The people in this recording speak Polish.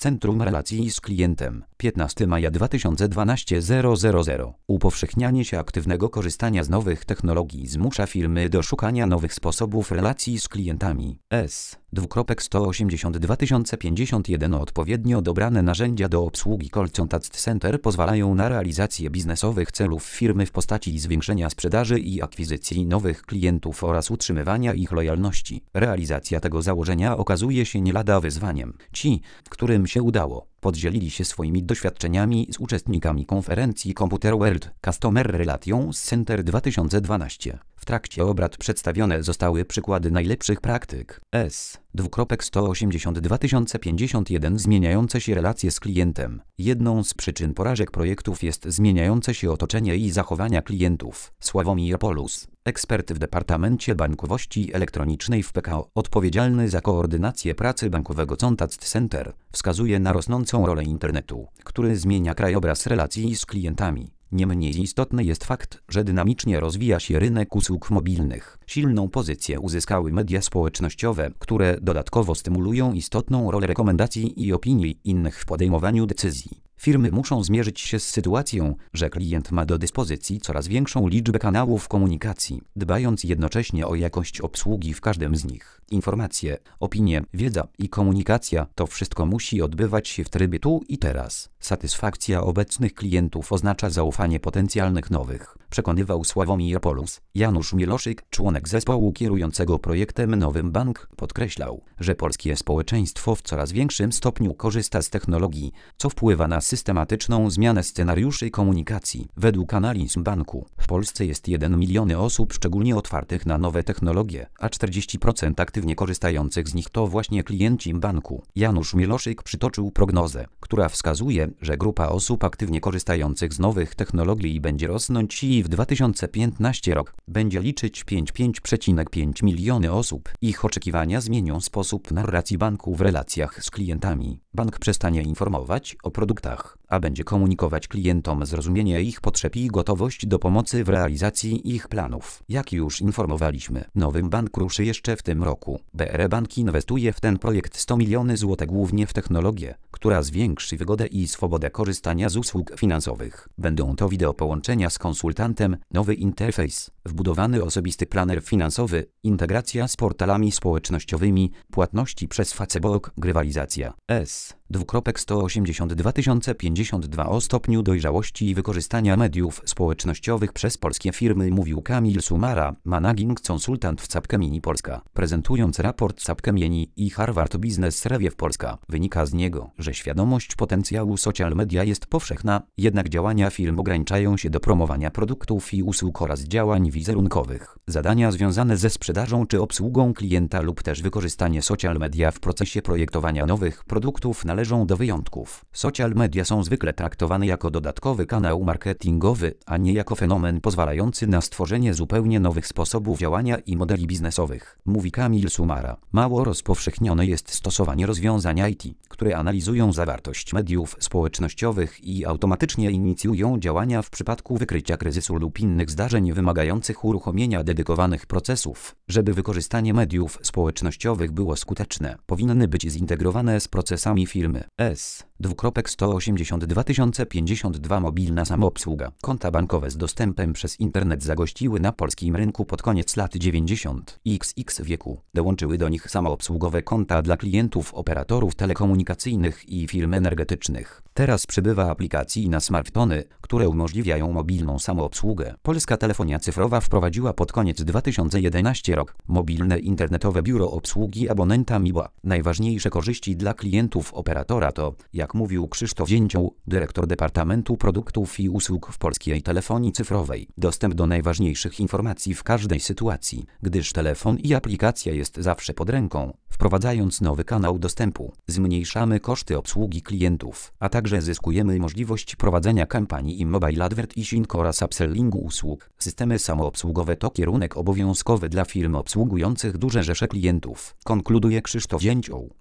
Centrum Relacji z Klientem, 15 maja 2012 000. Upowszechnianie się aktywnego korzystania z nowych technologii zmusza firmy do szukania nowych sposobów relacji z klientami. S.180 2051 Odpowiednio dobrane narzędzia do obsługi call contact center pozwalają na realizację biznesowych celów firmy w postaci zwiększenia sprzedaży i akwizycji nowych klientów oraz utrzymywania ich lojalności. Realizacja tego założenia okazuje się nie lada wyzwaniem. Ci, którym się udało, podzielili się swoimi doświadczeniami z uczestnikami konferencji Computer World Customer Relations Center 2012. W trakcie obrad przedstawione zostały przykłady najlepszych praktyk S.180 2051 zmieniające się relacje z klientem. Jedną z przyczyn porażek projektów jest zmieniające się otoczenie i zachowania klientów. Sławomir Polus, ekspert w Departamencie Bankowości Elektronicznej w PKO, odpowiedzialny za koordynację pracy bankowego Contact Center, wskazuje na rosnącą rolę internetu, który zmienia krajobraz relacji z klientami. Niemniej istotny jest fakt, że dynamicznie rozwija się rynek usług mobilnych. Silną pozycję uzyskały media społecznościowe, które dodatkowo stymulują istotną rolę rekomendacji i opinii innych w podejmowaniu decyzji. Firmy muszą zmierzyć się z sytuacją, że klient ma do dyspozycji coraz większą liczbę kanałów komunikacji, dbając jednocześnie o jakość obsługi w każdym z nich. Informacje, opinie, wiedza i komunikacja - to wszystko musi odbywać się w trybie tu i teraz. Satysfakcja obecnych klientów oznacza zaufanie potencjalnych nowych, przekonywał Sławomir Polus. Janusz Mieloszyk, członek zespołu kierującego projektem Nowym Bank, podkreślał, że polskie społeczeństwo w coraz większym stopniu korzysta z technologii, co wpływa na systematyczną zmianę scenariuszy komunikacji. Według analiz banku, w Polsce jest 1 milion osób szczególnie otwartych na nowe technologie, a 40% aktywnie korzystających z nich to właśnie klienci banku. Janusz Mieloszyk przytoczył prognozę, która wskazuje, że grupa osób aktywnie korzystających z nowych technologii będzie rosnąć i w 2015 rok będzie liczyć 5,5 miliony osób. Ich oczekiwania zmienią sposób narracji banku w relacjach z klientami. Bank przestanie informować o produktach, a będzie komunikować klientom zrozumienie ich potrzeb i gotowość do pomocy w realizacji ich planów. Jak już informowaliśmy, Nowy Bank ruszy jeszcze w tym roku. BR Bank inwestuje w ten projekt 100 milionów złotych głównie w technologię, która zwiększy wygodę i swobodę korzystania z usług finansowych. Będą to wideopołączenia z konsultantem, nowy interfejs, wbudowany osobisty planer finansowy, integracja z portalami społecznościowymi, płatności przez Facebook, grywalizacja. S.180 2052 O stopniu dojrzałości i wykorzystania mediów społecznościowych przez polskie firmy mówił Kamil Sumara, managing consultant w Capgemini Polska. Prezentując raport Capgemini i Harvard Business Review Polska, wynika z niego, że świadomość potencjału social media jest powszechna, jednak działania firm ograniczają się do promowania produktów i usług oraz działań wizerunkowych. Zadania związane ze sprzedażą czy obsługą klienta lub też wykorzystanie social media w procesie projektowania nowych produktów należą do wyjątków. Social media są zwykle traktowane jako dodatkowy kanał marketingowy, a nie jako fenomen pozwalający na stworzenie zupełnie nowych sposobów działania i modeli biznesowych, mówi Kamil Sumara. Mało rozpowszechnione jest stosowanie rozwiązań IT, które analizują zawartość mediów społecznościowych i automatycznie inicjują działania w przypadku wykrycia kryzysu lub innych zdarzeń wymagających uruchomienia dedykowanych procesów. Żeby wykorzystanie mediów społecznościowych było skuteczne, powinny być zintegrowane z procesami firmy. S.180 2052 Mobilna samoobsługa. Konta bankowe z dostępem przez internet zagościły na polskim rynku pod koniec lat 90. XX wieku. Dołączyły do nich samoobsługowe konta dla klientów operatorów telekomunikacyjnych i firm energetycznych. Teraz przybywa aplikacji na smartfony, które umożliwiają mobilną samoobsługę. Polska Telefonia Cyfrowa wprowadziła pod koniec 2011 rok mobilne internetowe biuro obsługi abonenta MIBA. Najważniejsze korzyści dla klientów operatora to, jak mówił Krzysztof Zięcioł, dyrektor Departamentu Produktów i Usług w Polskiej Telefonii Cyfrowej, dostęp do najważniejszych informacji w każdej sytuacji, gdyż telefon i aplikacja jest zawsze pod ręką. Wprowadzając nowy kanał dostępu, zmniejszamy koszty obsługi klientów, a także zyskujemy możliwość prowadzenia kampanii i mobile advertising oraz upsellingu usług. Systemy samoobsługowe to kierunek obowiązkowy dla firm obsługujących duże rzesze klientów, konkluduje Krzysztof Zięcioł.